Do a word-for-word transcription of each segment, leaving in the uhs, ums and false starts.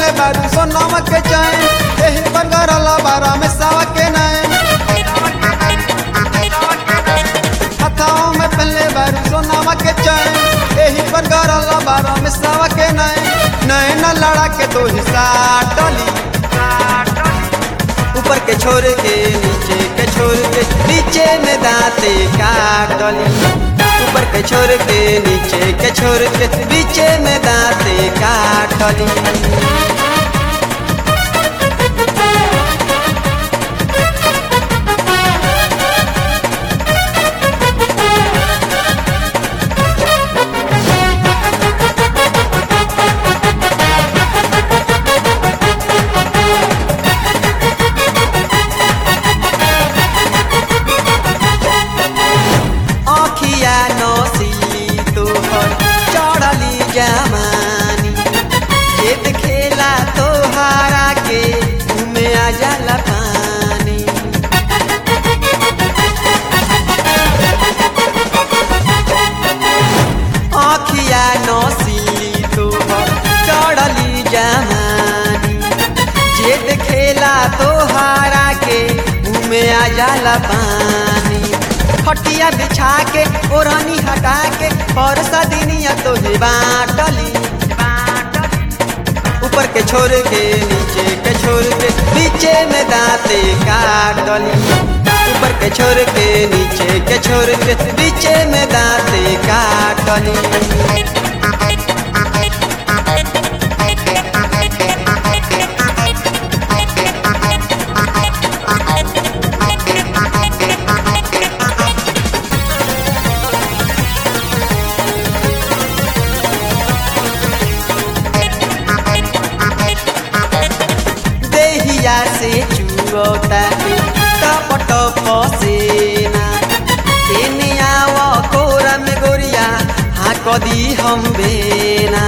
बारू सोनामा के चैन एही पर गरला बारा में सावा के नैन हथाओं में पहले बारू सोनामा के चैन एही पर गरला बारा में सावा के नैन नैन लड़ा के दो हिस्सा टली ऊपर के छोर के नीचे के छोर के नीचे में दांते काटली ऊपर के छोर के नीचे के छोर के नीचे में दांते काटली जमानी ये खेला तो हारा के घूमे आ जाला पानी आँखिया नौसीली तो चढ़ली जमानी ये खेला तो हारा के घूमे आ जाला पानी खटिया बिछा के ओढ़नी हटा के और सदिनिया तो बाटली ऊपर के छोर के नीचे के छोर के नीचे में दांते काटली ऊपर के छोर के नीचे के छोर के नीचे में दांते काटली से चुओता टप टप सेना एने आवा कोरा में गोरिया हाँ कदी हम बेना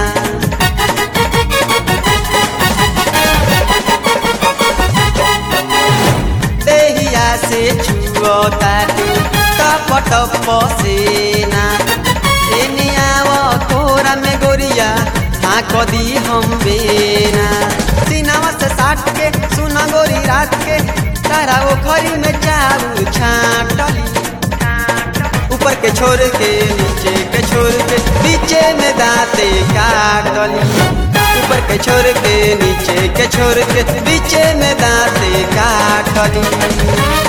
देहिया से चुओता टप टप सेना एने आवा कोरा में गोरिया हाँ कदी हम बेना सीनावा से साट के सुना गोरी रात के तारा वो खरी में चाऊ छाटली ऊपर के छोर के नीचे के छोर के नीचे में दांते काटली ऊपर के छोर के नीचे के छोर के नीचे में दांते काटली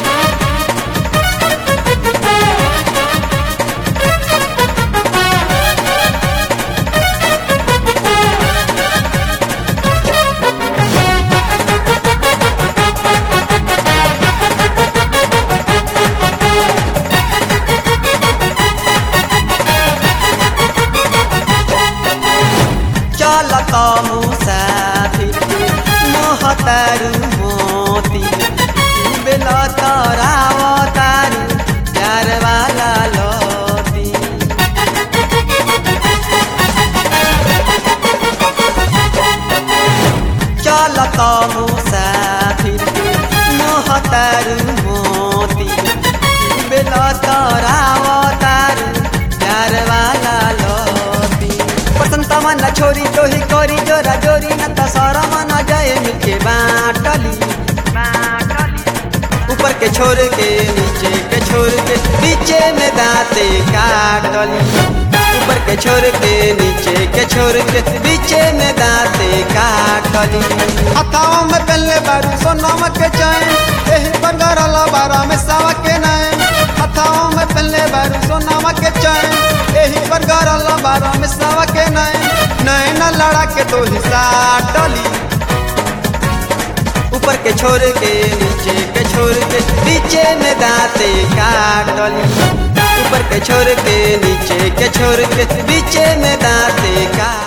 चलत मुसाफिर मोहतारू मोती बेल तरावतारू प्यार वाला लती चलत मुसाफिर मोहतारू मोती बेल तरावतारू प्यार वाला लती पसंद न छोरी तो ही करी जोरा जोरी न तो शरम न जाए मिलके बाटली ऊपर के छोर के नीचे के छोर के नीचे में दांते काटली ऊपर के छोर के नीचे के छोर के नीचे में दांते काटली हथाओं में पहले बारू सोनामा के चैन एही पर गरला बारा में सावा के नैन हथाओं में पहले बारू सोनामा के चैन एही पर गरला बारा में सावा के नैन नैन लड़ा के दो हिस्सा टली ऊपर के छोर के नीचे के छोर के नीचे में दांते काटली ऊपर के छोर के नीचे के छोर के नीचे में दांते काटली।